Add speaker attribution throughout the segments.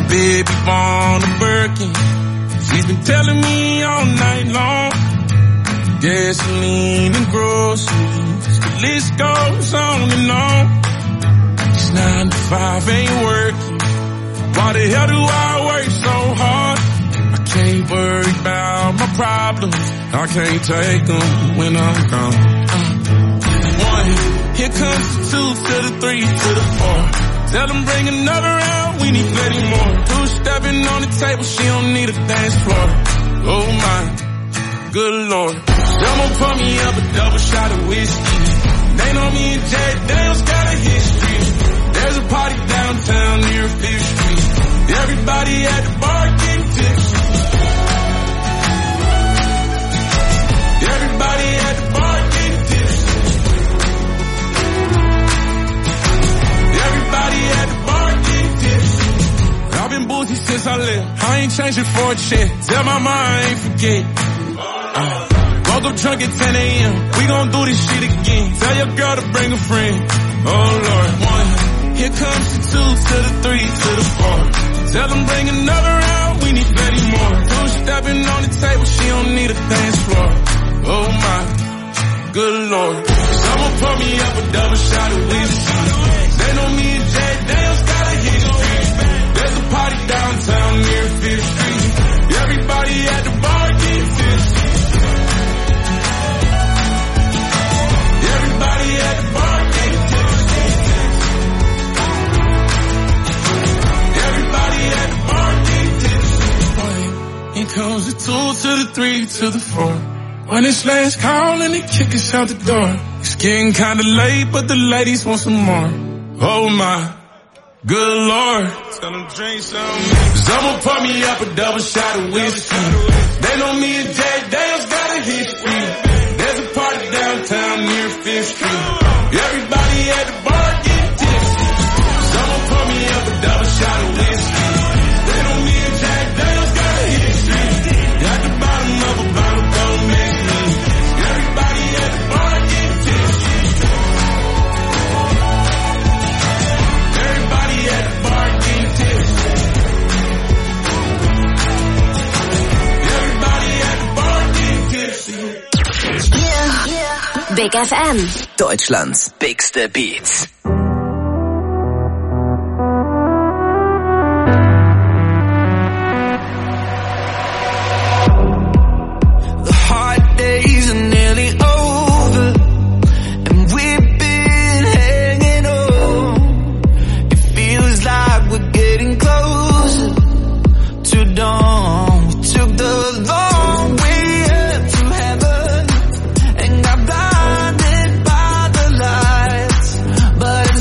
Speaker 1: baby born a Birkin. She's been telling me all night long. Gasoline and groceries, the list goes on and on. This 9 to 5 ain't working. Why the hell do I work so hard? I can't worry about my problems. I can't take them when I'm gone. 1, here comes the 2 to the 3 to the 4. Tell them bring another round, we need plenty more. 2 stepping on the table, she don't need a dance floor. Oh my, good Lord. Someone pour me up a double shot of whiskey. They know me and Jack Daniels got a history. There's a party downtown near 5th Street. Everybody at the bar getting tipsy. Everybody at the bar getting tipsy. Everybody at the bar getting tipsy. I've been boozy since I left. I ain't changing for a check. Tell my mom I ain't forget. Woke up drunk at 10 a.m. We gon' do this shit again. Tell your girl to bring a friend. Oh Lord. 1, here comes the 2 to the 3 to the 4. Tell them bring another round, we need plenty more. 2 stepping on the table, she don't need a dance floor. Oh my, good Lord. Someone pour me up a double shot of whiskey. They know me and Jack Daniels got a history. There's a party downtown near 5th Street. Everybody at the bar getting tipsy. Everybody at the bar getting tipsy. Everybody at the bar getting tipsy. Here comes the 2 to the 3 to the 4. When it's last call and they kick us out the door. It's getting kinda late, but the ladies want some more. Oh my, good Lord. Tell them drink some. Someone pour me up a double shot of whiskey. They know me and Jack Daniels got a history. There's a party downtown near 5th Street. Everybody at the bar getting tipsy. Someone pour me up a double shot of whiskey. They know me and Jack Daniels got a history. At the bottom of a bottle, don't make me. Everybody at the bar getting tipsy. Everybody at the bar getting tipsy. Everybody at the bar getting tipsy.
Speaker 2: Big FM.
Speaker 3: Deutschlands bigste Beats.
Speaker 4: The hard days are nearly over, and we've been hanging on. It feels like we're getting closer to dawn. We took the long way up to heaven and got blinded by the lights, but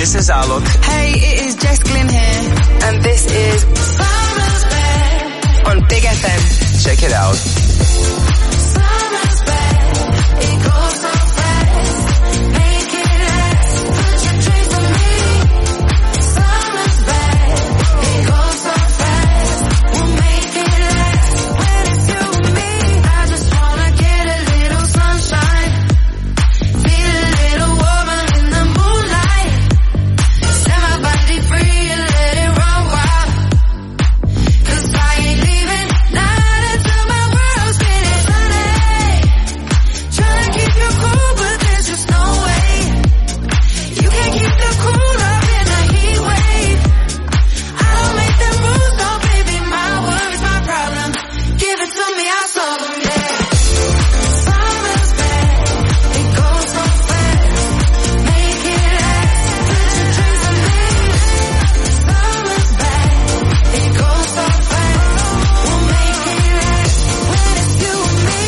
Speaker 3: this is Alok.
Speaker 2: Hey, it is Jess Glynn here. And this is Summer's Back on Big FM.
Speaker 3: Check it out.
Speaker 2: Summer's back. It goes so fast. Make it last. Put your drink on me. Summer's back. It goes so fast. We'll make it last. When it's you and me, I just wanna get a little sunshine. Feel a little warmer in the moonlight. Set my body free and let it run wild. 'Cause I ain't leaving not until my world's getting sunny. Tryna keep you cool, but there's just no way. You can't keep the cool up in a heat wave. I don't make the rules, no baby, my worries, my problem. Give it to me, I'll solve them, yeah. Summer's back, it goes so fast. Make it last, put your drinks on me. Summer's back, it goes so fast. We'll make it last when it's you and me.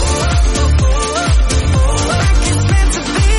Speaker 2: Like it's meant to be.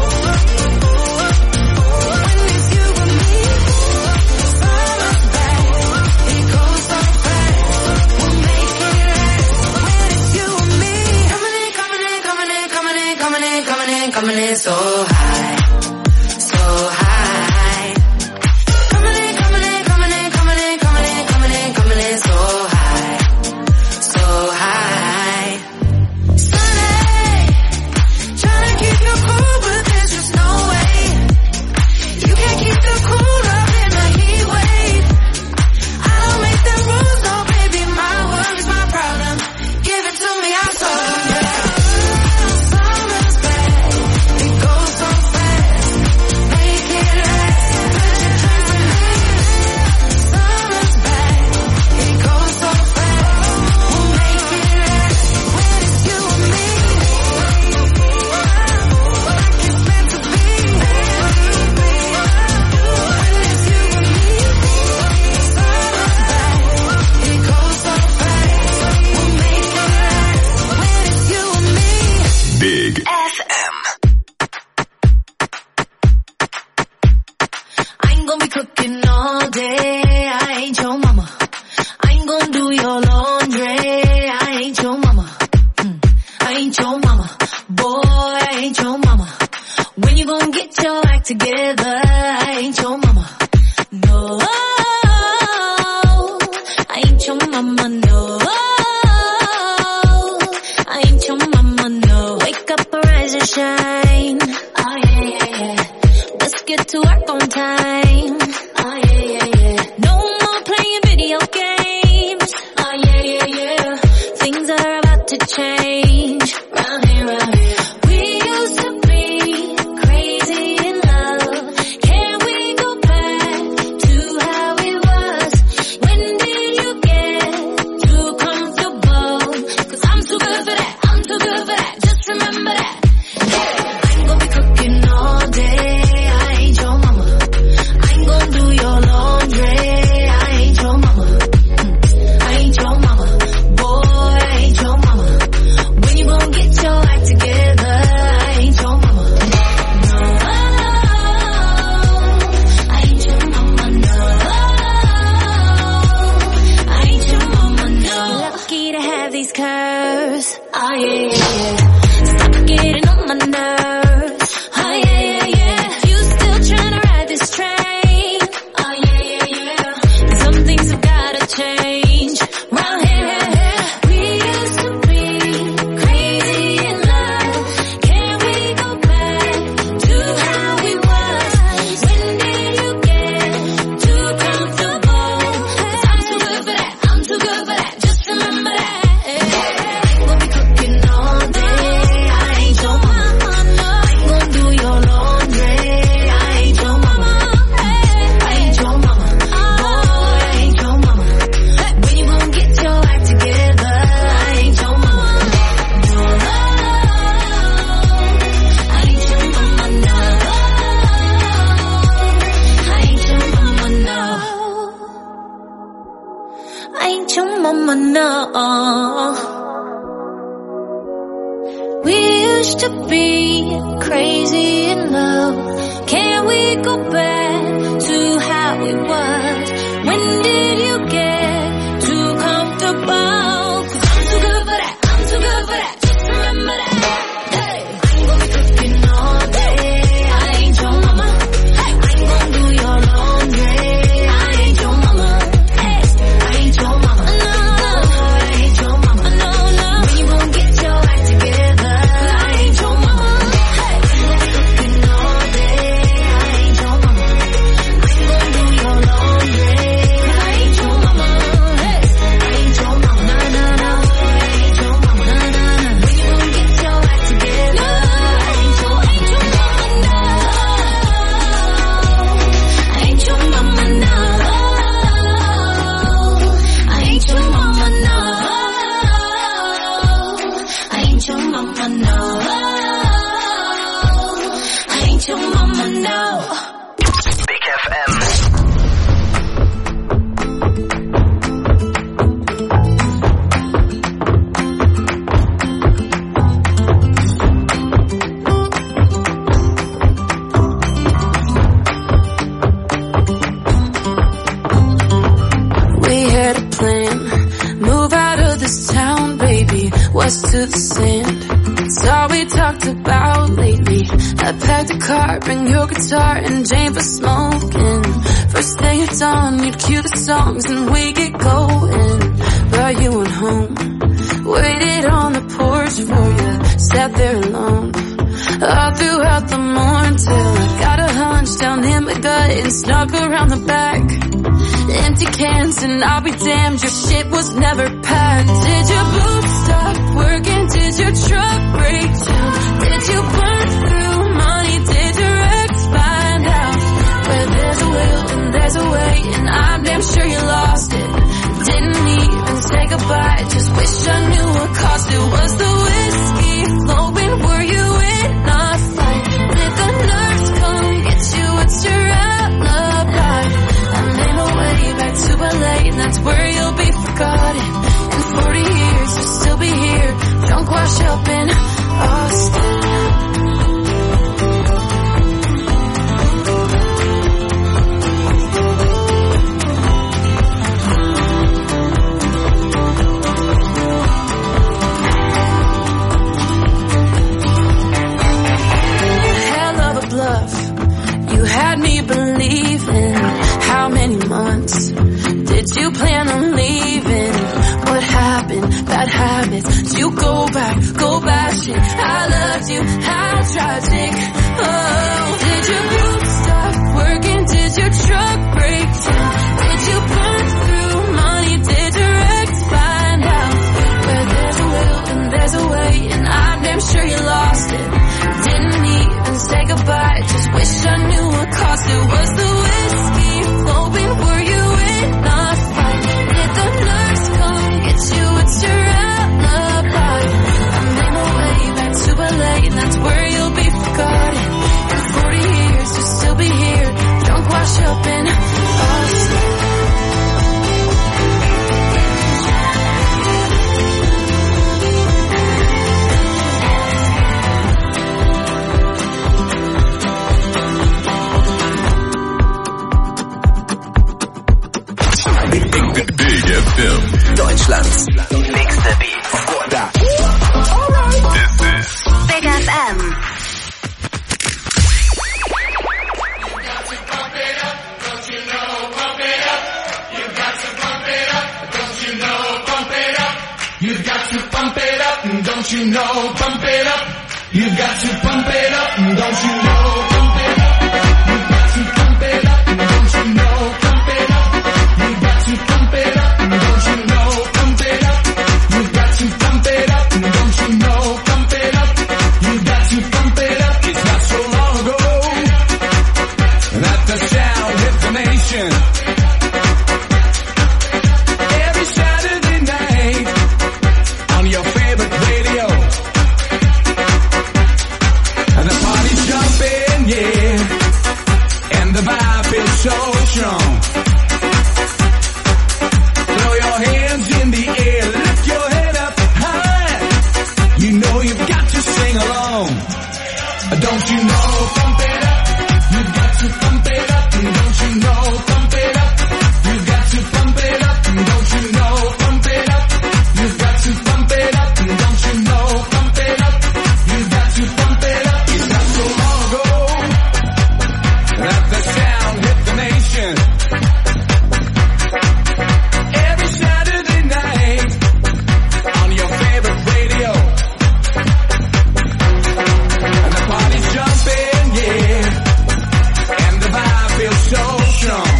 Speaker 2: When it's you and me. Summer's back, it goes so fast. We'll make it last when it's you and me. Coming in, coming in, coming in, coming in, coming in, coming in, coming in so high, so high. Coming in, coming in, coming in, coming in, coming in, coming in, coming in so high, so high. Sunny, tryna keep you cool, but there's just no way. You can't keep the cool up in a heat wave. I don't make the rules, no baby, my worries, my problem. Give it to me, I'll solve them, yeah. Summer's back, it goes so fast. Make it last, put your drinks on me. Summer's back, it goes so fast. We'll make it last when it's you and me. Like it's meant to be. When it's you and me. Summer's back, it goes so fast. We'll make it last when it's you and me.
Speaker 3: Big
Speaker 2: FM. I ain't gonna be cooking all day. I ain't your mama. I ain't gonna do your laundry. I ain't your mama. I ain't your mama. Boy, I ain't your mama. When you gonna get your act together? I ain't your mama. No, I ain't your mama, no. I ain't your mama, no. Wake up, arise and shine. Oh yeah, yeah, yeah. Let's get to work on time. Oh yeah, yeah, yeah. No more playing video games. Oh yeah, yeah, yeah. Things are about to change. Round here, round here. We used to be crazy in love. Can we go back to how it was? When did you get too comfortable? 'Cause I'm too good for that. I'm too good for that. Just remember that. Yeah. I ain't gonna be cooking all day. I ain't your mama. I ain't gonna do your laundry. I ain't your mama. I ain't your mama. Boy, I ain't your mama. When you gonna get your act together? I ain't your mama. No, I ain't your mama, no. I ain't your mama, no. Lucky to have these curves. Oh yeah, yeah, yeah. Stop getting on my nerves. Oh yeah, yeah, yeah. You still trying to ride this train? Oh yeah, yeah, yeah. Some things have gotta change. Round here, we used to be crazy in love. Can we go back to how we was? When did you get too comfortable? 'Cause I'm too good for that. I'm too good for that. Just remember that. I ain't gonna be cooking all day. I ain't your mama. I ain't gonna do your laundry. I ain't your mama. I ain't your mama. Boy, I ain't your mama. When you gonna get your act together? I ain't your mama. No, I ain't your mama, no. I ain't your mama, no. I ain't your mama, no. We used to be crazy in love. Can we go back mama know.
Speaker 3: Big FM.
Speaker 2: We had a plan, move out of this town, baby, west to the sand. It's all we talked about lately. I packed a car, bring your guitar and Jane for smoking. First thing at dawn, you'd cue the songs and we get going. Brought you on home, waited on the porch for you, sat there alone. All throughout the morning till I got a hunch down in my gut and snuck around the back. Empty cans and I'll be damned, your shit was never packed. Did your boots stop working? Did your truck break down? Did you burn through money? Did your ex find out? Where there's a will and there's a way, and I'm damn sure you lost it. Didn't even say goodbye, just wish I knew what caused it. Was the whiskey flowing? Were you in a fight? Did the nurse come get you? What's your alibi? I made my way back to LA, and that's where you'll be forgotten. In 40 years, you'll still be here, drunk, wash up in Austin. Hell of a bluff, you had me believing. How many months did you plan on leaving? What happened? Bad habits. Did you go back, shit. I loved you, how tragic. Oh, did your boots stop working? Did your truck break down? Did you burn through money? Did your ex find out? Where there's a will and there's a way, and I'm damn sure you lost it. Didn't even say goodbye, just wish I knew what caused it. Was the whiskey flowing? Were you in a fight? Did the nurse come get you? What's your alibi? I made my way back to LA, and that's where you'll be forgotten. In 40 years, you'll still be here, drunk, wash up in Austin.
Speaker 1: Big FM.
Speaker 3: Deutschlands nächste Beats.
Speaker 1: This is
Speaker 3: Big FM.
Speaker 1: You've got to pump it up, don't you know, pump it up. You've got to pump it up, don't you know, pump it up. You've got to pump it up, don't you know, pump it up. You've got to pump it up, don't you know, pump it up. You've got to pump it up, don't you know, pump it up. You've got to pump it up. It's not so long ago that the sound hit the nation. Every Saturday night on your favorite radio, and the party's jumping, yeah, and the vibe feels so strong. Throw your hands in the air, lift your head up high. You know you've got to sing along. Don't you know, pump it up. You've got to pump it up. Don't you know, pump it up. You've got to pump it up. Don't you know, pump it up. You've got to pump it up. Don't you know, pump it up. You've got to pump it up. It's not so long ago that the sound hit the nation. Every Saturday night on your favorite radio, and the party's jumping, yeah, and the vibe feels so strong.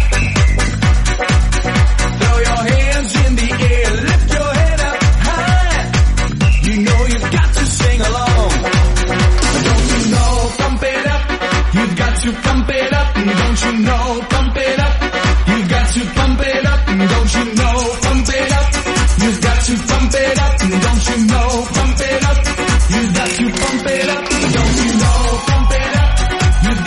Speaker 1: Throw your hands in the air, lift your head up high. You know you've got to sing along. Don't you know, pump it up. You've got to pump it up. Don't you know, pump it up. You've got to pump it up. Don't you know, pump it up. You've got to pump it up. Don't you know, pump it up. You've got to pump it up. Don't you know, pump it up. You've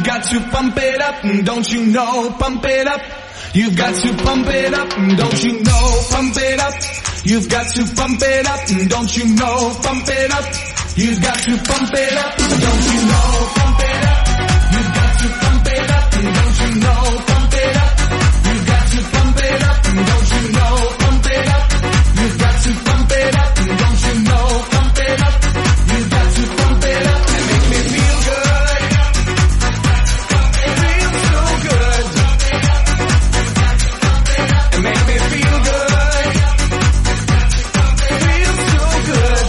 Speaker 4: You've got to pump it up, don't you know? Pump it up. You've got to pump it up, don't you know? Pump it up. You've got to pump it up, don't you know? Pump it up. You've got to pump it up, don't you know? Pump it up. You've got to pump it up, don't you know? Pump it up. You've got to pump it up, don't you know? Pump it up. You've got to pump it up, don't you know? Pump it up. You've got to pump it up and make me feel good. It feels so good. And make me feel good. It feels so good.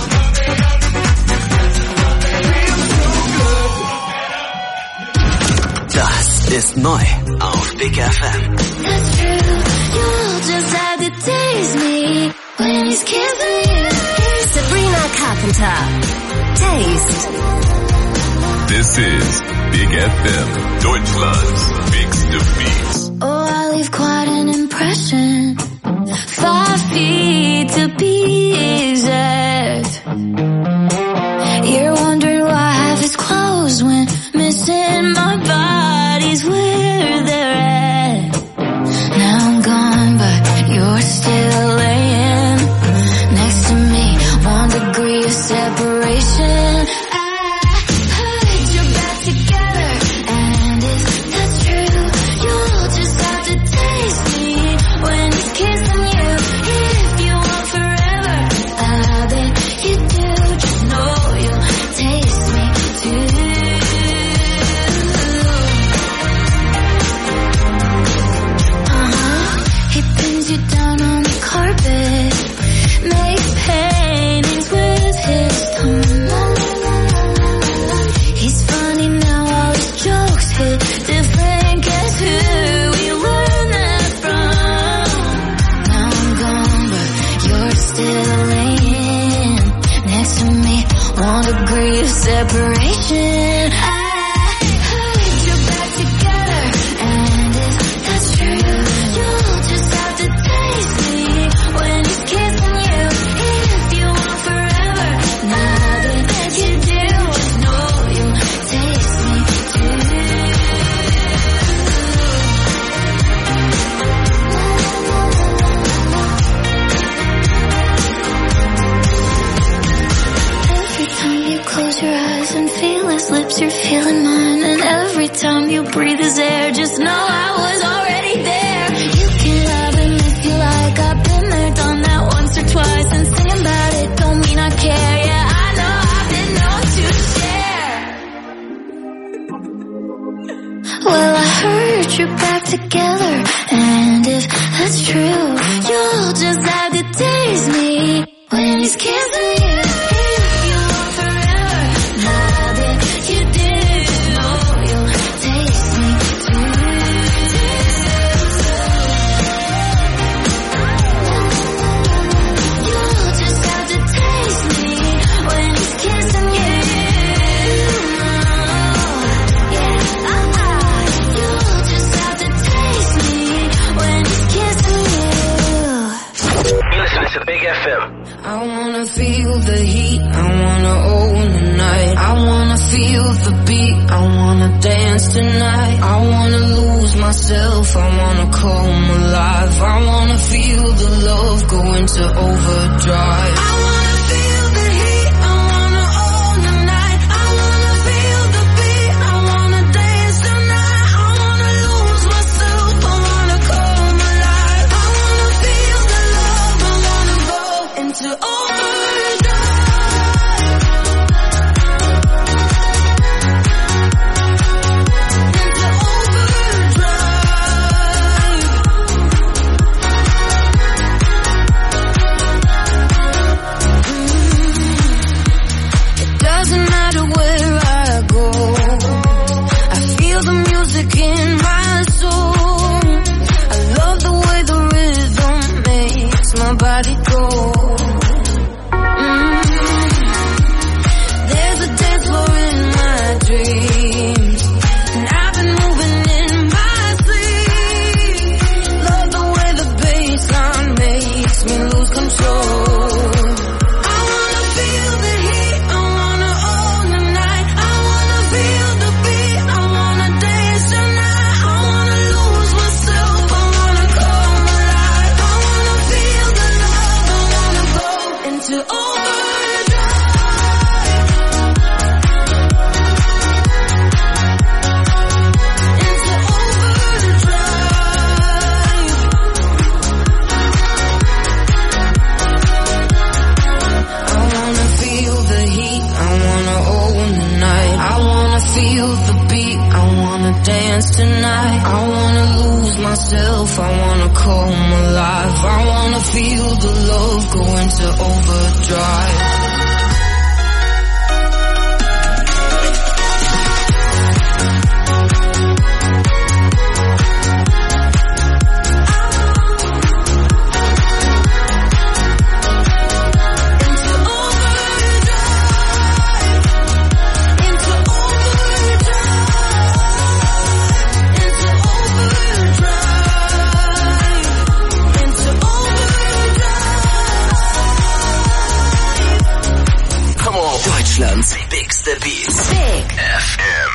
Speaker 3: Das ist neu auf Big FM.
Speaker 2: That's true. You'll just have to taste me when he's kissing you. Sabrina Carpenter. Taste.
Speaker 5: This is Big FM, Deutschland's biggste Beats.
Speaker 2: Oh, I leave quite an impression. 5 feet to be exact. You're wondering why I have his clothes when missing my body's where they're at. Now I'm gone, but you're still laying next to me. 1 degree of separation. I put your back together, and if that's true, you'll just have to taste me when he's kissing you. If you want forever, I bet you do. Just know you'll taste me too. He pins you down on the carpet, makes paintings with his tongue. He's funny now, all his jokes hit different. Guess who we learned that from? Now I'm gone, but you're still laying next to me. 1 degree of separation. I put your back together, and if that's true, you'll just have to taste me when he's kissing you. If you want forever, now that you do, just know you'll taste me too. Every time you close your eyes and feel his lips, you're feeling mine. And every time you breathe his air, just know I was already there. You can love him if you like. I've been there, done that once or twice. And singing about it don't mean I care. Yeah, I know I've been known to share. Well, I heard you're back together, and if that's true, you'll just have to taste me when he's kissing you. If you want forever, now that you do, know you'll taste me too. You'll just have to taste me when he's kissing you. Yeah, you'll just have to taste me when he's kissing you.
Speaker 3: You're listening to Big FM.
Speaker 6: I wanna feel the heat, I wanna own the night. I wanna feel the beat, I wanna dance tonight. I wanna lose myself, I wanna come alive. I wanna feel the love go into overdrive. I wanna feel the heat, I wanna own the night. I wanna feel the beat, I wanna dance tonight. I wanna lose myself, I wanna come alive. I wanna feel the love, I wanna go into overdrive. tonight. I wanna lose myself, I wanna come alive. I wanna feel the love go into overdrive.
Speaker 3: Deutschlands bigste Beats.
Speaker 6: Big
Speaker 5: FM.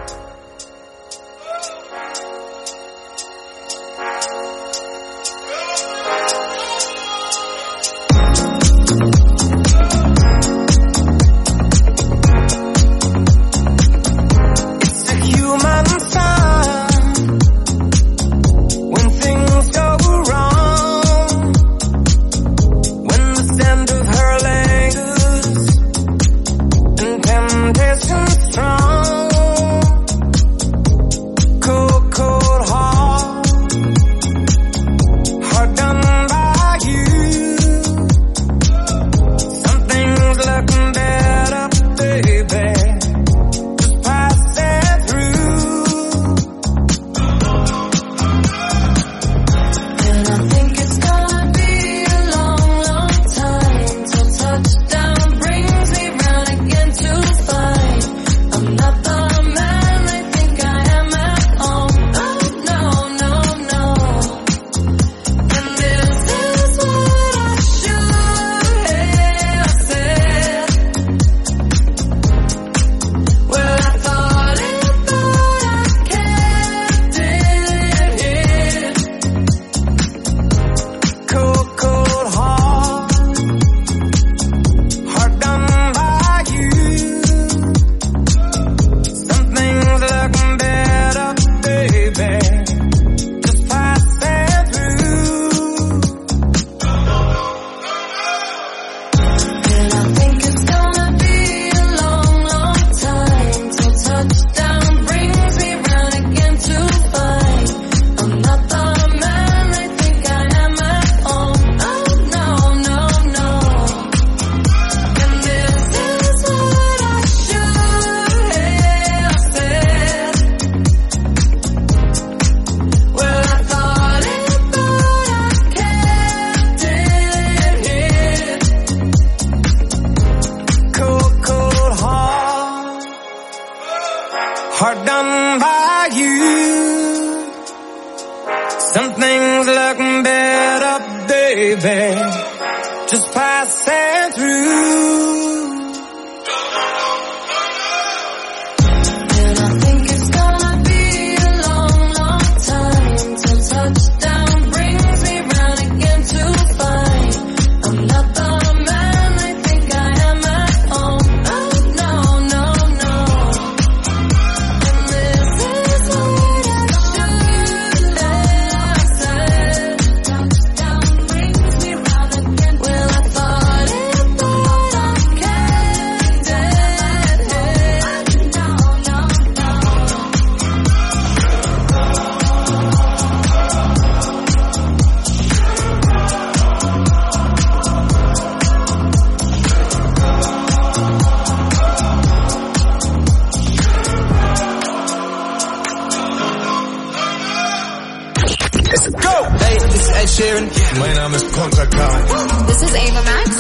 Speaker 1: Mein Name ist Contra K.
Speaker 2: This is Ava Max.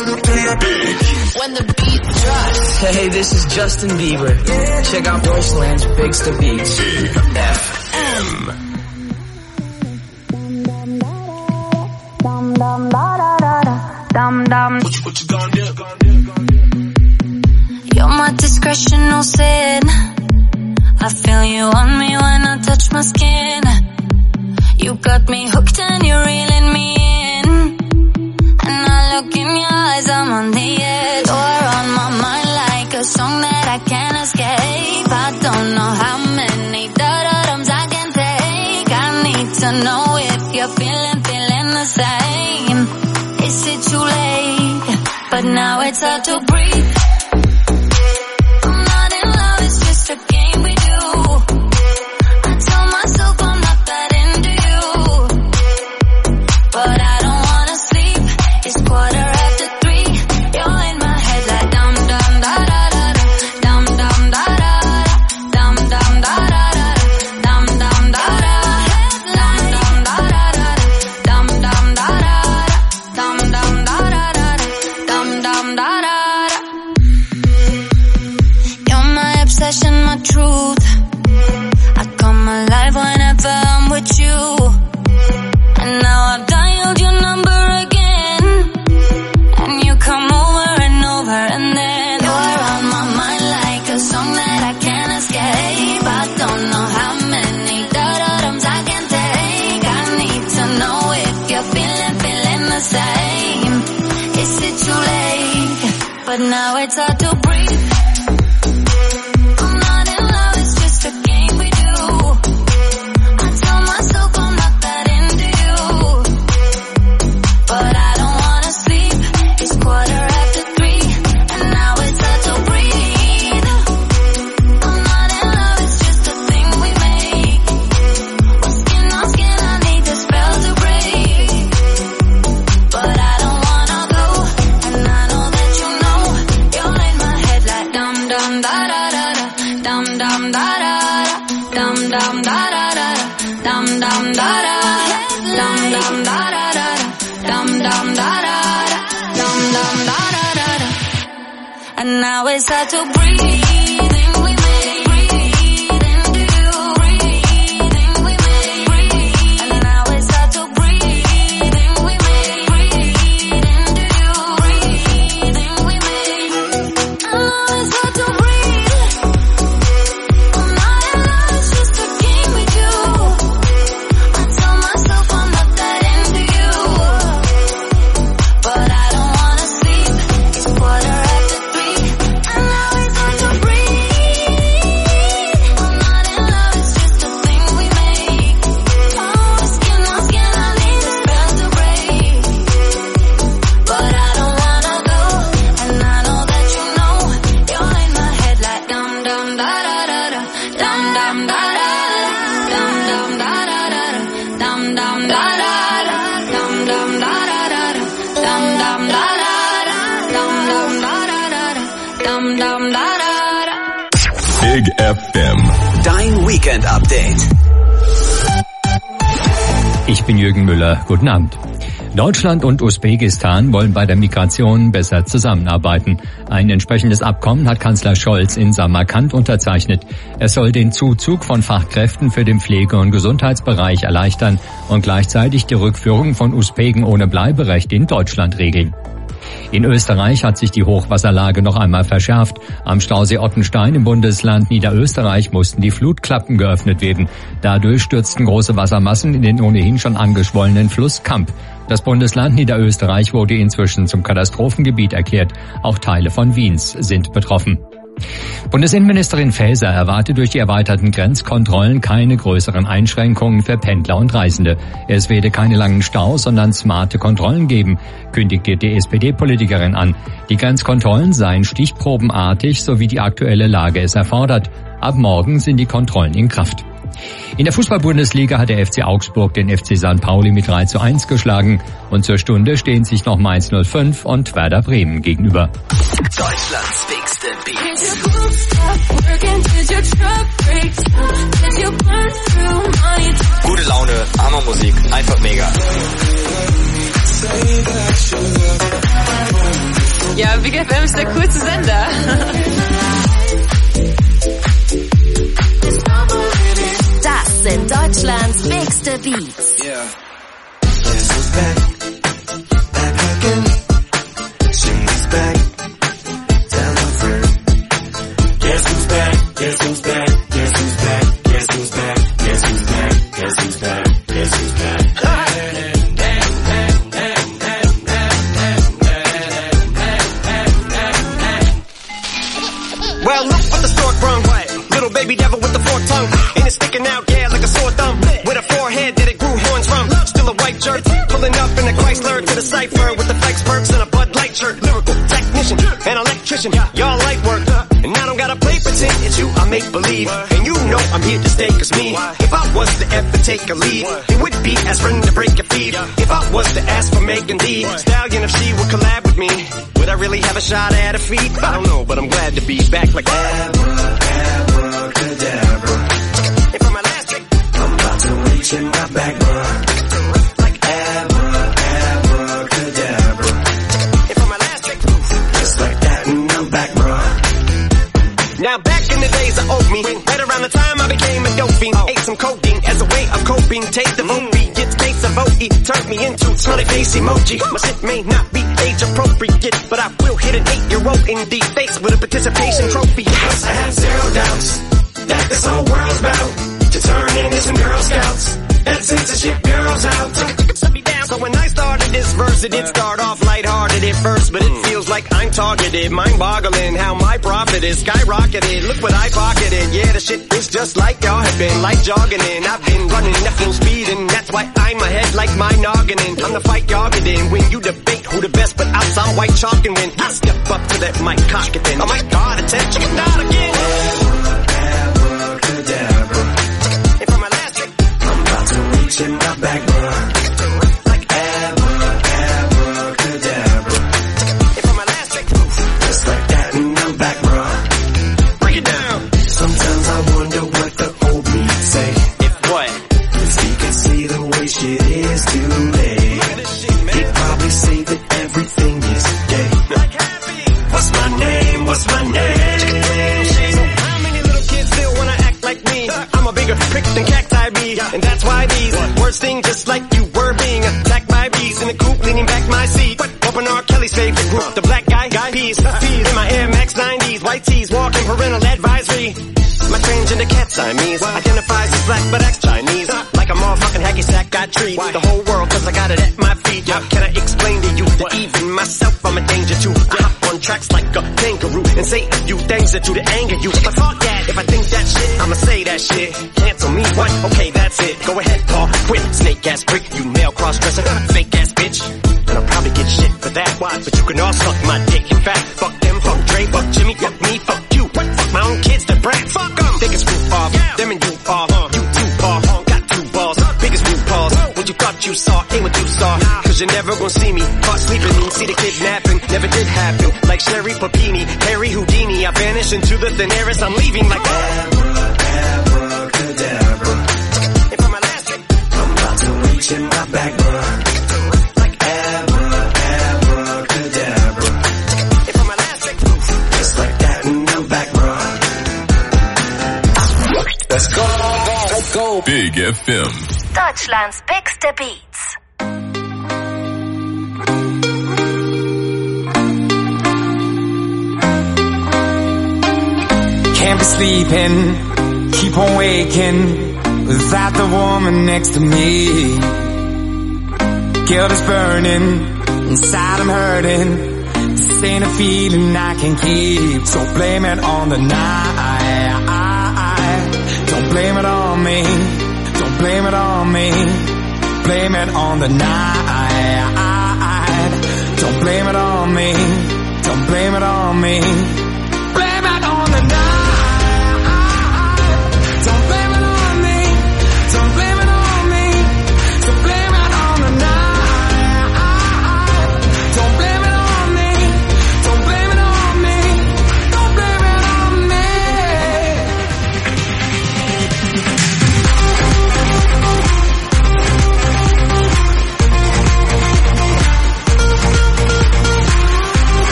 Speaker 2: When the beat drops.
Speaker 7: Hey, this is Justin Bieber. Check out Deutschland's bigste Beats.
Speaker 5: Big FM.
Speaker 1: What you gonna do?
Speaker 6: You're my discretion, no sin. I feel you on me when I touch my skin. You got me hooked and you're reeling me in. And I look in your eyes, I'm on the edge. You're on my mind like a song that I can't escape. I don't know how many da-da-dums I can take. I need to know if you're feeling the same. Is it too late? But now it's hard to breathe. I'm not in love, it's just a game we do. I tell myself alive whenever I'm with you. And now I've dialed your number again, and you come over and over, and then you're on my mind like a song that I can't escape. I don't know how many da-da-dums I can take. I need to know if you're feeling the same. Is it too late? But now it's hard to breathe. I'm not in love, it's just a game we do. I tell myself I'm not that into you, but I don't wanna sleep. It's 3:15, and now it's hard to breathe. I'm not in love, it's just a thing we make. We're skin on skin, I need the spell to break, but I don't wanna go, and I know that you know. You're in my head like dum dum da da da da, dum dum da da da, dum dum da da da, dum dum da da, dum dum da da da, dum dum da da da, dum dum da da da da. And now it's hard to breathe. We make breathe into you. Breathing we make breathe. And now it's hard to breathe. We make breathe into you. Breathing we make. And now it's hard to breathe. I'm not in love, it's just a game we do. I tell myself I'm not that into you, but I don't wanna sleep. It's 3:15, and now it's hard to breathe. I'm not in love, it's just a thing we make. Oh, skin on skin, I need the spell to break, but I don't wanna go, and I know that you know. You're in my head like dum dum da da da da, dum dum da da da, dum dum da da da da, dum dum da da da, dum dum da da da da, dum dum da da da, dum dum da da da, dum dum da da da.
Speaker 5: Big FM.
Speaker 3: Dein Weekend Update.
Speaker 8: Ich bin Jürgen Müller. Guten Abend. Deutschland und Usbekistan wollen bei der Migration besser zusammenarbeiten. Ein entsprechendes Abkommen hat Kanzler Scholz in Samarkand unterzeichnet. Es soll den Zuzug von Fachkräften für den Pflege- und Gesundheitsbereich erleichtern und gleichzeitig die Rückführung von Usbeken ohne Bleiberecht in Deutschland regeln. In Österreich hat sich die Hochwasserlage noch einmal verschärft. Am Stausee Ottenstein im Bundesland Niederösterreich mussten die Flutklappen geöffnet werden. Dadurch stürzten große Wassermassen in den ohnehin schon angeschwollenen Fluss Kamp. Das Bundesland Niederösterreich wurde inzwischen zum Katastrophengebiet erklärt. Auch Teile von Wiens sind betroffen. Bundesinnenministerin Faeser erwartet durch die erweiterten Grenzkontrollen keine größeren Einschränkungen für Pendler und Reisende. Es werde keine langen Staus, sondern smarte Kontrollen geben, kündigte die SPD-Politikerin an. Die Grenzkontrollen seien stichprobenartig, so wie die aktuelle Lage es erfordert. Ab morgen sind die Kontrollen in Kraft. In der Fußball-Bundesliga hat der FC Augsburg den FC St. Pauli mit 3:1 geschlagen und zur Stunde stehen sich noch Mainz 05 und Werder Bremen gegenüber.
Speaker 3: Deutschlands bigste Beats.
Speaker 9: Gute Laune, Hammermusik, einfach mega.
Speaker 10: Ja, Big FM ist der coolste Sender.
Speaker 2: Das sind Deutschlands bigste Beats.
Speaker 4: Yeah. Guess who's back? Back again. Jimmy's back. Tell a friend. Guess who's back? Guess who's back? Guess who's back? Guess who's back? Guess who's back? Guess who's back? Guess who's back?
Speaker 9: Well, look what the stork brung. Little baby devil with the forked tongue. And it's sticking out, yeah, like a sore thumb. With a forehead that it grew horns from. Still a white jerk, pulling up in a Chrysler to the cipher with the flex perks and a Bud Light shirt. Lyrical technician, an electrician, y'all light work. And I don't gotta play pretend, it's you I make believe. And you know I'm here to stay, cause me, if I was to ever take a lead, it would be as friend to break your feet. If I was to ask for Megan D Stallion, if she would collab with me, would I really have a shot at her feet? I don't know, but I'm glad to be back like abracadabra. And for my last trick, I'm about to reach in my back, bruh. Like abracadabra. And for my last trick, just like that, and I'm back, bruh. Now back in the days of Oak Me, right around the time I I became a dope fiend. Ate some codeine as a way of coping. Taste of opiates, case of OE turned me into smiley face emoji. My shit may not be age appropriate, but I will hit an 8-year-old in the face with a participation trophy. Yes, I have zero doubts that this whole world's about to turn into some Girl Scouts and censorship bureaus out. So when I started this verse, it did start off lighthearted at first, but it feels like I'm targeted. Mind-boggling how my profit is skyrocketed. Look what I pocketed. Yeah, the shit is just like y'all have been, like jogging in. I've been running at full speed, and that's why I'm ahead like my noggin in. I'm the fight y'all get in when you debate who the best, but I'll sound white chalk and win. I step up to that mic, cock it then. Oh my God, attention, not again. Abracadabra. And from my last trick, I'm about to reach in my back, bruh. And that's why these words sting just like you were being attacked by bees in the coop, leaning back my seat. Open R. Kelly's favorite group, the Black Guy Peas. In my Air Max 90s, white tees, walking parental advisory. My transgender cat Siamese identifies as black but acts Chinese. Like a motherfucking hacky sack, got treat the whole world cause I got it at my feet. How can I explain to you that even myself I'm a danger to? I hop on tracks like a kangaroo and say a few things that do to anger you. But fuck that, if I think that shit, I'ma say that shit. Cancel me, what? Okay, that's it. Go ahead, Paul, quit. Snake ass prick, you male cross-dresser, fake ass bitch. And I'll probably get shit for that. Why? But you can all suck my dick. In fact, fuck them, fuck Dre, fuck Jimmy, fuck me, fuck you. Fuck my own kids, the brat, fuck them. Think it's roof off, them and you off. You too far, got two balls, biggest blue balls. What you thought you saw ain't what you saw. Cause you're never gonna see me caught sleeping. See the kidnapping, never did happen. Like Sherry Papini, Harry Houdini. I vanish into the thin air as I'm leaving like abracadabra. And for my last trick, I'm about to reach in my back, bruh. Like abracadabra. And for my last trick, just like that and I'm back, bruh. Let's go, let's go.
Speaker 5: Big FM.
Speaker 2: Deutschlands bigste Beats.
Speaker 11: Can't be sleeping, keep on waking without the woman next to me. Guilt is burning, inside I'm hurting. This ain't a feeling I can keep, so blame it on the night. Don't blame it on me, don't blame it on me. Blame it on the night. Don't blame it on me, don't blame it on me. Blame it on the night.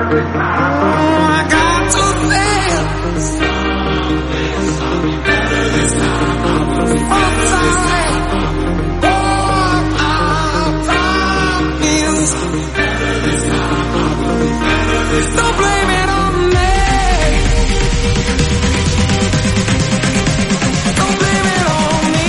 Speaker 11: I got to feel don't blame it on me. Don't blame it on me.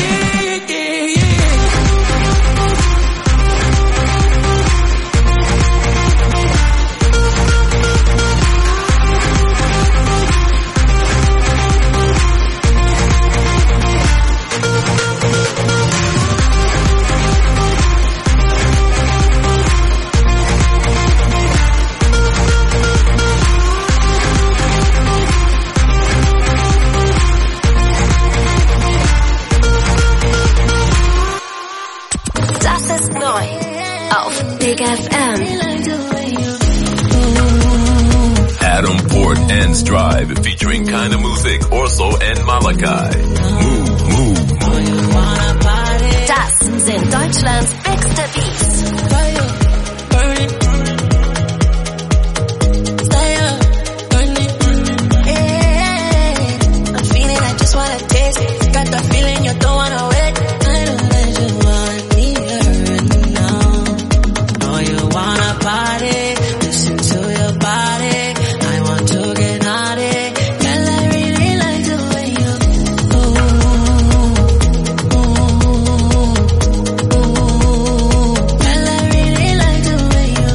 Speaker 2: Das ist neu auf Big FM.
Speaker 5: Adam Port and Strive featuring Kinda Music, Orso and Malachi. Move.
Speaker 2: Das sind Deutschlands bigste Beats.
Speaker 6: I'm feeling I just wanna taste it. Got the feeling you don't wanna wait. I know that you want me right now. Know you wanna party, listen to your body. I want to get naughty. Girl, I really like the way you Girl, I really like the way you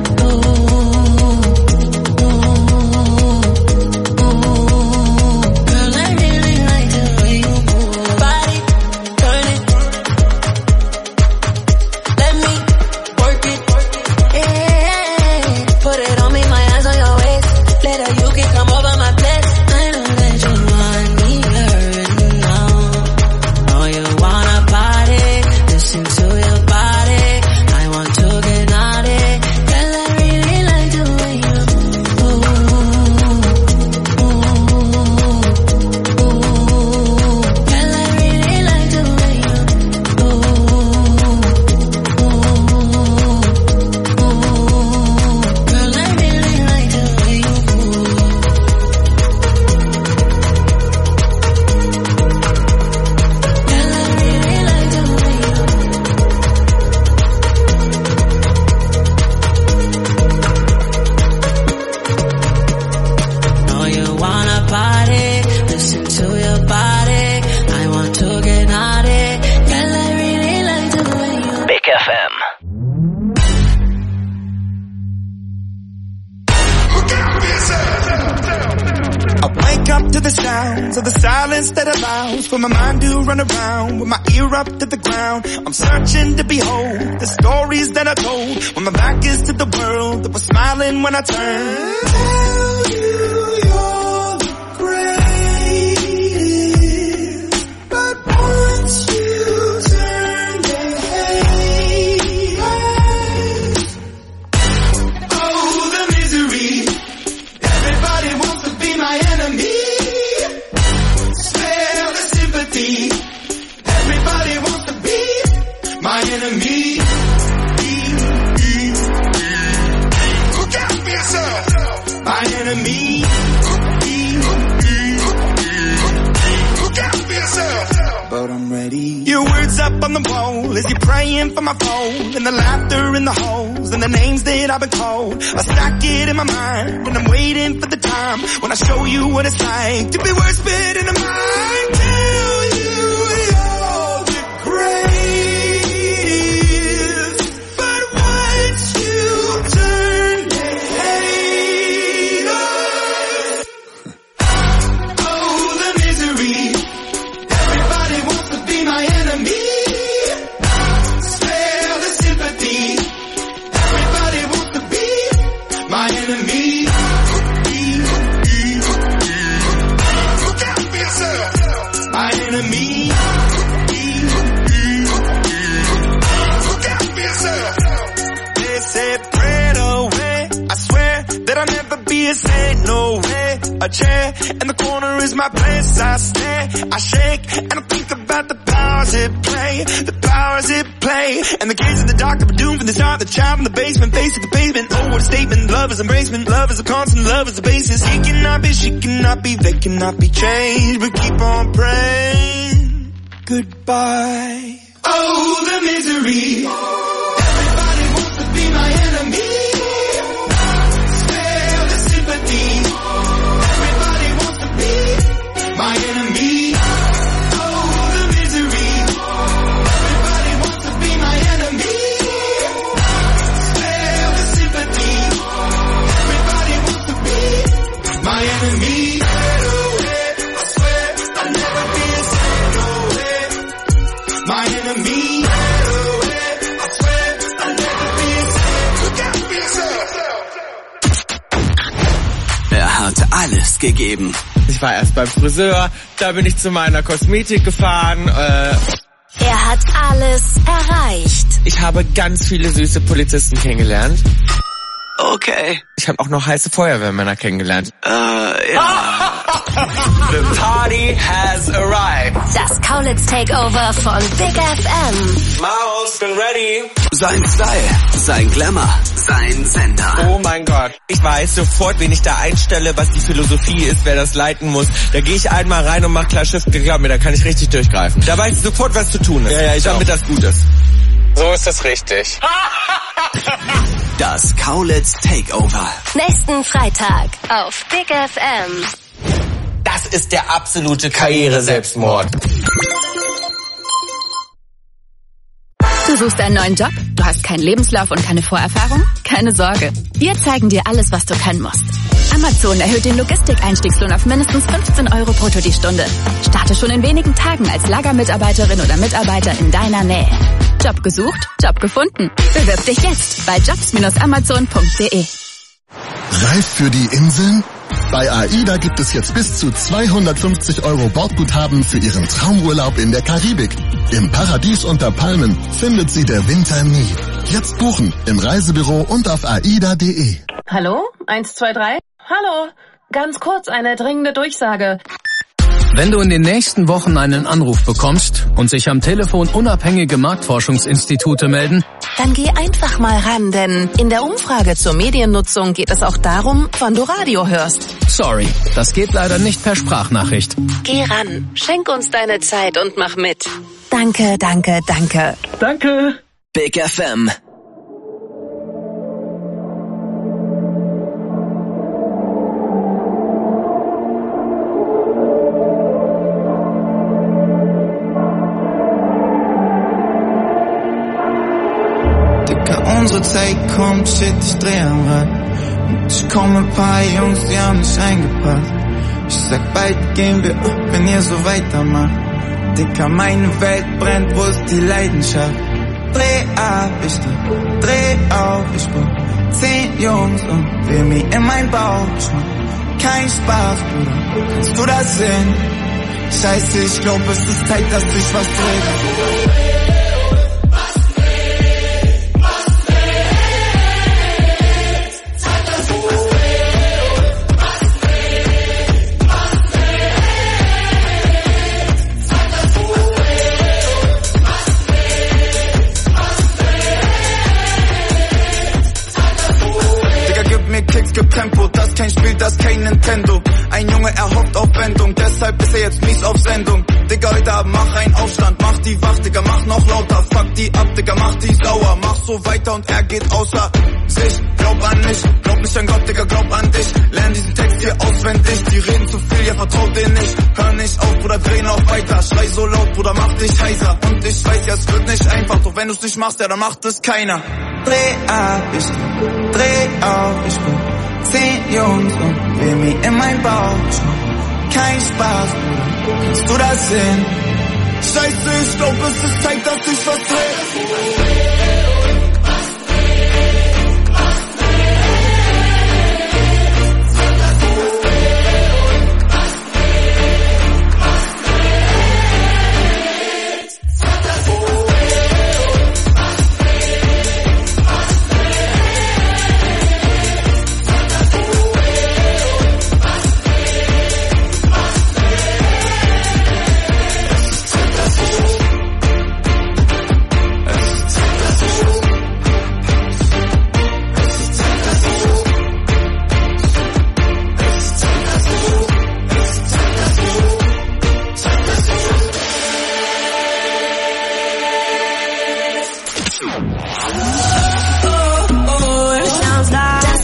Speaker 6: Girl, I really like the way you move. Body, turn it. Let me work it. Yeah. Put it on me, my eyes on your waist. Later you can come over my place. I know that you want me right now. Know you wanna party. Listen to your body. I want to get naughty. Girl, I really like the way you Girl, I really like the way you Girl, I really like the way you move. Girl, I really like the way you Know you wanna party, listen to your body. I want to get naughty. Girl, I really like the way you
Speaker 3: Big FM.
Speaker 11: I wake up to the sounds of the silence that allows for my mind to run around with my ear up to the ground. I'm searching to behold the stories that I told when my back is to the world that was smiling when I turned. Tell you you're the greatest, but once you turn they hate. Oh, the misery. Everybody wants to be my enemy. Spare the sympathy. Everybody wants to be my enemy. Look out for yourself. My enemy. Look out for yourself. But I'm ready. Your words up on the wall as you're praying for my phone, and the laughter in the halls and the names that I've been called. I stack it in my mind and I'm waiting for the time when I show you what it's like to be worse fit in a mind. Tell you you're the greatest, but once you turn they hate us. Oh, the misery. Everybody wants to be my enemy. Spare the sympathy. Everybody wants to be my enemy. Look out for yourself. My enemy. Look out for yourself. They said pray away. I swear that I'll never be this ain't no way. A chair in the corner is my place. I stare, I shake, and I think about the powers it play, the powers it play. And the kids in the dark that were doomed from the start, the child in the basement, face of the pavement. Oh, what a statement, love is embracement, love is a constant, love is the basis. He cannot be, she cannot be, they cannot be changed, but keep on praying. Goodbye. Oh, the misery. Everybody wants to be my enemy. Spare the sympathy. Everybody wants to be my enemy. Oh, the misery. Everybody wants to be my enemy. Spare the sympathy. Everybody wants to be my enemy. I swear I'll never be the same. No way. My enemy. I swear I'll never be the same. You can't be so.
Speaker 3: Er hatte alles gegeben.
Speaker 12: Ich war erst beim Friseur, da bin ich zu meiner Kosmetik gefahren.
Speaker 2: Er hat alles erreicht.
Speaker 12: Ich habe ganz viele süße Polizisten kennengelernt.
Speaker 3: Okay.
Speaker 12: Ich habe auch noch heiße Feuerwehrmänner kennengelernt.
Speaker 3: Ja.
Speaker 12: The party has arrived.
Speaker 2: Das Kaulitz Takeover von Big FM.
Speaker 12: Maus, bin ready.
Speaker 3: Sein Style, sein Glamour, sein Sender.
Speaker 12: Oh mein Gott. Ich weiß sofort, wen ich da einstelle, was die Philosophie ist, wer das leiten muss. Da gehe ich einmal rein und mach klar Schiff, glaub mir, da kann ich richtig durchgreifen. Da weiß ich sofort, was zu tun ist. Ja, damit das gut ist. So ist das richtig.
Speaker 3: Das Kaulitz Takeover.
Speaker 2: Nächsten Freitag auf Big FM.
Speaker 12: Das ist der absolute Karriere-Selbstmord.
Speaker 13: Du suchst einen neuen Job? Du hast keinen Lebenslauf und keine Vorerfahrung? Keine Sorge. Wir zeigen dir alles, was du können musst. Amazon erhöht den Logistik-Einstiegslohn auf mindestens 15 € brutto die Stunde. Starte schon in wenigen Tagen als Lagermitarbeiterin oder Mitarbeiter in deiner Nähe. Job gesucht, Job gefunden. Bewirb dich jetzt bei jobs-amazon.de.
Speaker 14: Reif für die Inseln? Bei AIDA gibt es jetzt bis zu 250 € Bordguthaben für Ihren Traumurlaub in der Karibik. Im Paradies unter Palmen findet Sie der Winter nie. Jetzt buchen im Reisebüro und auf aida.de.
Speaker 15: Hallo? 1, 2, 3? Hallo? Ganz kurz, eine dringende Durchsage.
Speaker 16: Wenn du in den nächsten Wochen einen Anruf bekommst und sich am Telefon unabhängige Marktforschungsinstitute melden,
Speaker 15: Dann geh einfach mal ran, denn in der Umfrage zur Mediennutzung geht es auch darum, wann du Radio hörst.
Speaker 16: sorry, das geht leider nicht per Sprachnachricht.
Speaker 15: Geh ran, schenk uns deine Zeit und mach mit. Danke, danke, danke.
Speaker 16: Danke.
Speaker 3: Big FM.
Speaker 11: Unsere Zeit kommt, shit, ich dreh am Rad. Und ich komm mit paar Jungs, die haben nicht eingepasst. Ich sag, bald gehen wir ab, wenn ihr so weitermacht. Dicker, meine Welt brennt, wo ist die Leidenschaft? Dreh ab, ich dreh auf, ich brauch 10 Jungs und will mir in mein Bauch. Ich mach kein Spaß, Bruder, kannst du das sehen? Scheiße, ich glaub, es ist Zeit, dass sich was dreht. Gibt Tempo, das ist kein Spiel, das ist kein Nintendo. Ein Junge erhofft auf Wendung, deshalb ist er jetzt mies auf Sendung. Digga, heute Abend mach einen Aufstand, mach die wach, Digga, mach noch lauter. Fuck die ab, Digga, mach die sauer. Mach so weiter und er geht außer sich. Glaub an mich, glaub nicht an Gott, Digga, glaub an dich. Lern diesen Text hier auswendig, die reden zu viel, ja, vertraut denen nicht. Hör nicht auf, Bruder, dreh noch weiter. Schrei so laut, Bruder, mach dich heiser. Und ich weiß, ja, es wird nicht einfach, doch wenn du's nicht machst, ja, dann macht es keiner. Dreh ab, ich dreh auf, ich bin 10 Jungs und will mir in mein Bauch. Ich mach kein Spaß, Bruder, kannst du das sehen? Scheiße, ich glaub, es ist Zeit, dass ich was dreh.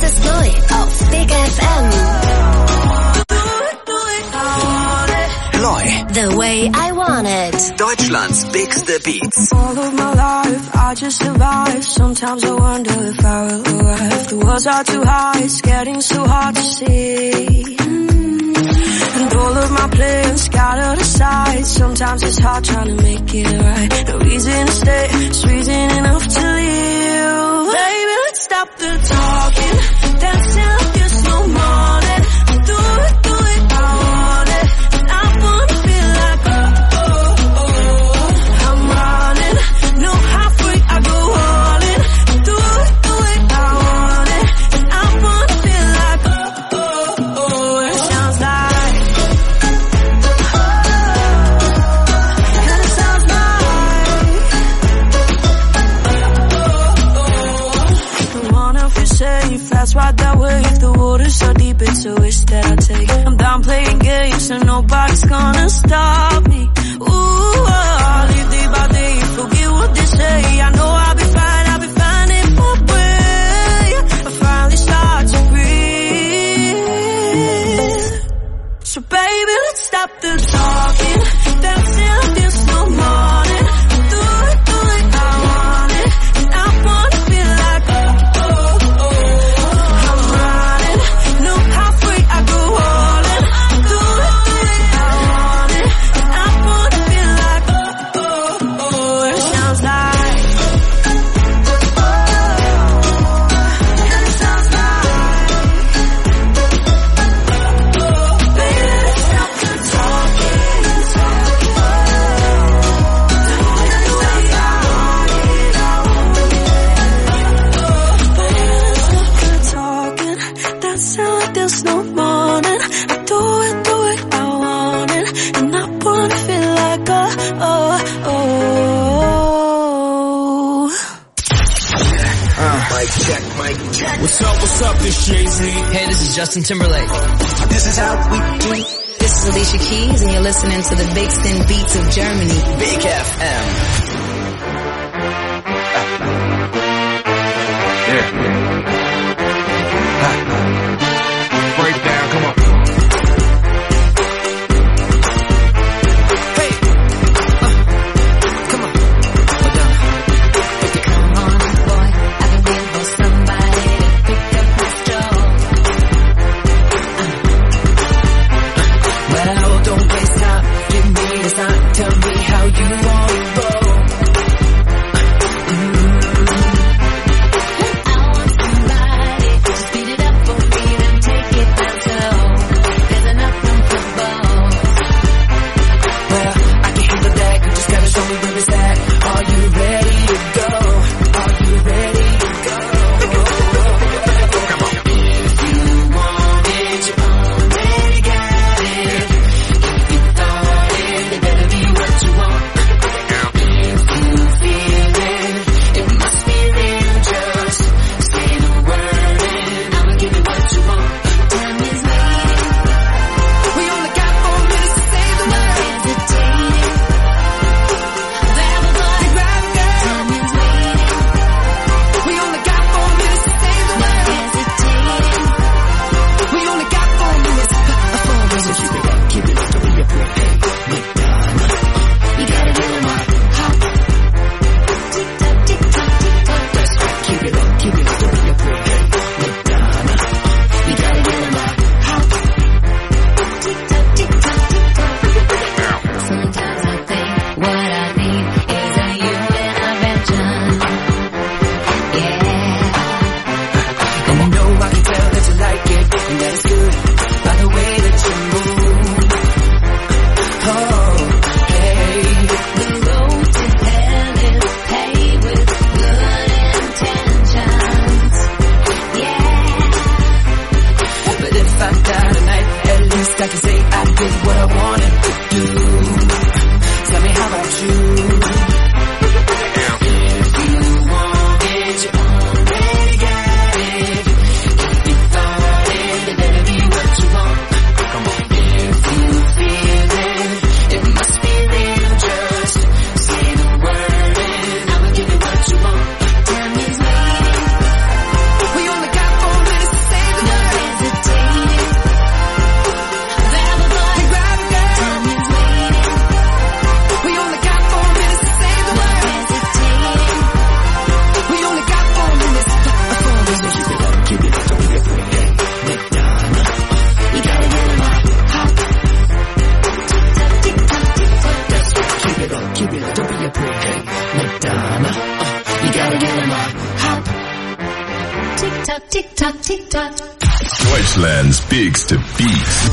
Speaker 2: ist neu auf Big FM.
Speaker 3: Neu.
Speaker 2: The way I want it.
Speaker 3: Deutschlands bigste Beats.
Speaker 17: All of my life, I just survive. Sometimes I wonder if I will arrive. The world's are too high, it's getting so hard to see. And all of my plans scattered aside. Sometimes it's hard trying to make it right. No reason to stay, it's reason enough to leave. Baby, let's stop the talking. Dance till there's no morning. Do it, I want it. And I wanna feel like, I'm running. No halfway, I go all in. Do it, I want it. And I wanna feel like, it sounds like, and it sounds like, I wanna feel safe, that's right that way. If the water's so deep, it's a risk that I take. I'm done playing games and nobody's gonna stop me. Ooh, I'll live day by day, forget what they say. I know I'll be finding my way. I finally start to breathe. So baby, let's stop the talking. Dance till there's no morning. Do it, I want it. And I wanna feel like, I'm running. No halfway, I go all in. Do it, I want it. And I wanna feel like, it sounds like, and it sounds like, baby, let's stop the talking. That's how there's no morning. I do it, I want it. And I wanna feel like,
Speaker 7: Mic check. What's up, this Jay-Z. Hey, this is Justin Timberlake. This is how we do.
Speaker 6: This is Alicia Keys, and you're listening to the Bigston Beats of Germany.
Speaker 7: Big FM.
Speaker 18: Break down, come on.
Speaker 7: Hey, come on. Madonna.
Speaker 2: Come on, boy, I've been waiting for somebody to pick up my straw.
Speaker 7: Well, don't waste time. Give me the sign. Tell me how you want to roll.
Speaker 2: I want somebody to speed it up for me, then take it down slow. There's enough room for both.
Speaker 7: Well, I can handle that. You just gotta show me where it's at. Are you ready to go? Are you ready to go? If you want it, you already got it. If you thought it, it better be what you want. If you feel it, it must be real. Just say the word and I'ma give you what you want.
Speaker 2: Time is waiting,
Speaker 7: We only got 4 minutes to say the
Speaker 2: no
Speaker 7: word.
Speaker 2: hesitating. Grab a boy,
Speaker 7: Grab a girl.
Speaker 2: time is waiting,
Speaker 7: We only got 4 minutes to say the
Speaker 2: no
Speaker 7: word.
Speaker 2: hesitating.
Speaker 7: We only got 4 minutes. 4 minutes. Keep it up, don't be afraid. Hey, Madonna, you gotta get on my hop.
Speaker 2: Tick tock, tick tock, tick tock.
Speaker 7: That's right. Keep it up, don't be afraid. Hey, Madonna, you gotta get on my hop.
Speaker 2: Tick tock, tick tock, tick tock. Sometimes I think what I need is a human intervention. Yeah.
Speaker 7: And I know I can tell that you like it, and that is good by the way that you move. Oh, hey.
Speaker 2: The road to hell is paved with good intentions. Yeah.
Speaker 7: But if I die tonight, at least I can say I did what I wanted to do. Tell me, how about you? If you want it, you already got it. If you thought it, it better be what you want. Come on. If you feel it, it must be real. Just say the word and I'ma give you what you want.
Speaker 2: Time is waiting,
Speaker 7: We only got 4 minutes to
Speaker 5: Deutschland's biggest beats.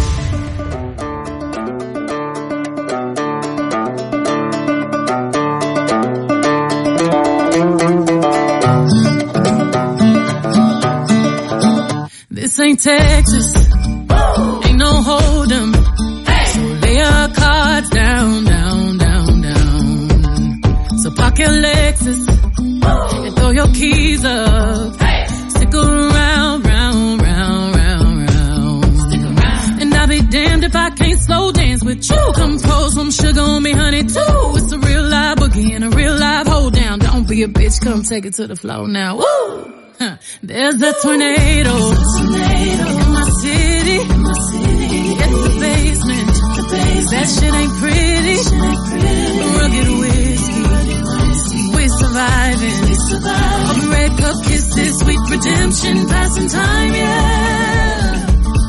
Speaker 18: This ain't Texas, ain't no hold'em. So lay your cards down, down, down, down. So park your Lexus and throw your keys up. Stick around, round, round, round, round. Stick around. And I'll be damned if I can't slow dance with you. Come pour some sugar on me, honey, too. It's a real live boogie and a real live hold down. Don't be a bitch, come take it to the floor now. Woo! There's a tornado in my city. It's the basement. That shit ain't pretty. Rugged whiskey. We're surviving. All the red cup kisses, sweet redemption, passing time, yeah.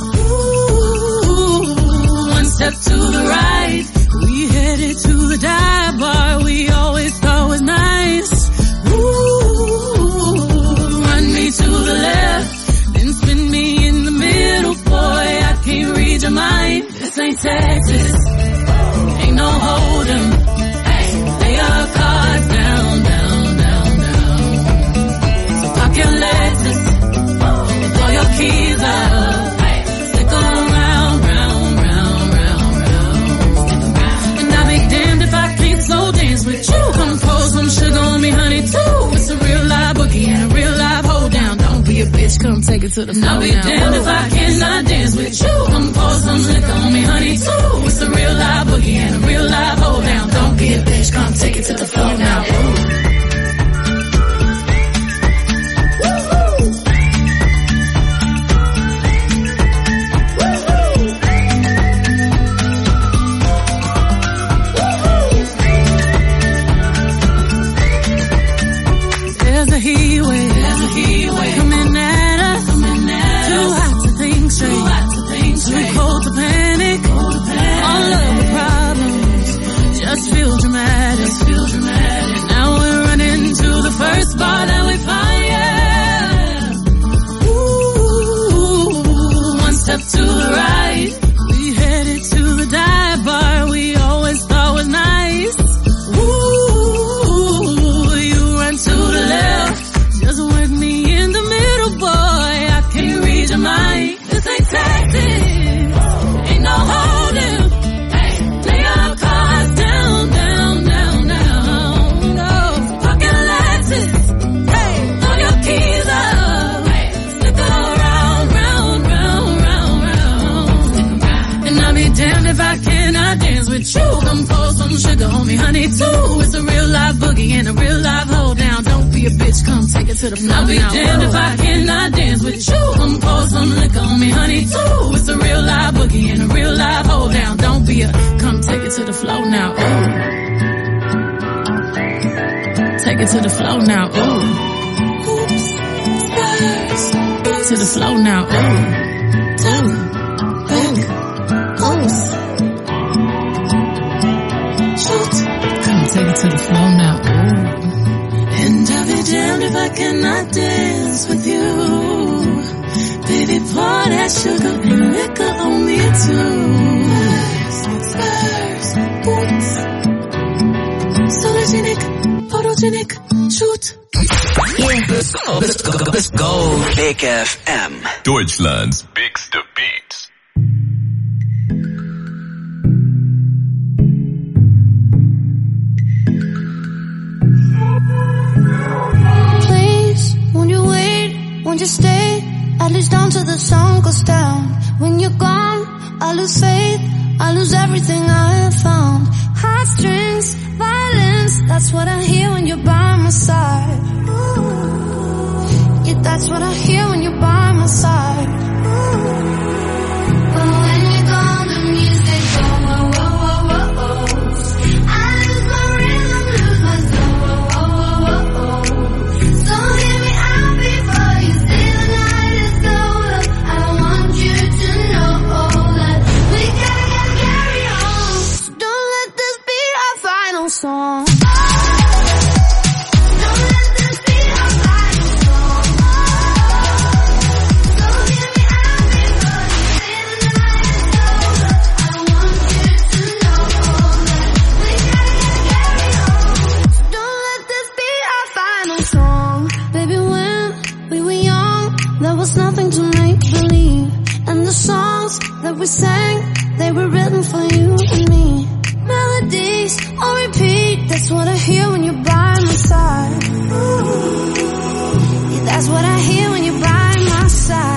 Speaker 18: Ooh, one step to the right. We headed to the dive bar we always thought was nice. To the left, then spin me in the middle, boy, I can't read your mind. This ain't Texas, ain't no hold'em. Lay your cards down, down, down, down. So park your Lexus, throw your keys up. Stick around, round, round, round, round. And I'll be damned if I can't slow dance with you. Come pour some sugar on me, honey, too. It's a real live boogie and a real live hold down. Don't be a bitch, come take it to the floor. I'll be damned if I cannot dance with you. Come pour some liquor on me, honey, too. It's a real live boogie and a real live hold down. Don't be a bitch, come take it to the floor now. There's a heat wave coming at us. Too hot to think straight, too cold to panic. All of the problems just feel dramatic. Now we're running to the first bar that we find, yeah. Ooh, one step to the right. We headed to the dive bar we always thought was nice. Ooh, you run to the left. Just work me in the middle, boy, I can't read your mind. This ain't Texas, ain't no hold'em. Lay your cards down, down, down, down. No, park your Lexus, throw your keys up. Stick around, round, round, round, round. And I'll be damned if I cannot dance with you. Come pour some sugar on me, honey, too. It's a real live boogie and a real live hold down. Don't be a bitch, come take it to the floor. I'll be damned if I cannot dance with you. Come pour some liquor on me, honey, too. It's a real live boogie and a real live hold down. Don't be a, come take it to the floor now. Ooh. Take it to the floor now. Ooh. Oops. Spurs. To the floor now. Ooh. Ooh. Oops. Shoot. Come take it to the floor now. Ooh. And I'll be damned if I cannot dance with you. Baby, pour that sugar and liquor on me too. Spurs, boots, sologenic, photogenic, shoot.
Speaker 3: Let's go. Big FM.
Speaker 5: Deutschland's biggest beats.
Speaker 2: Please, won't you wait, won't you stay? At least until the sun goes down. When you're gone, I lose faith, I lose everything I have found. Heartstrings, violence, that's what I hear when you're by my side. Yeah, that's what I hear when you're by my side. But when you're gone, the music goes, whoa, whoa, whoa, whoa. I lose my rhythm, lose my soul, whoa, whoa, whoa, whoa. So hear me out before you say the night is over. I want you to know that we gotta carry on. So don't let this be our final song. Don't let this be our final song. So to make believe. And the songs that we sang, they were written for you and me. Melodies on repeat, that's what I hear when you're by my side. Yeah, that's what I hear when you're by my side.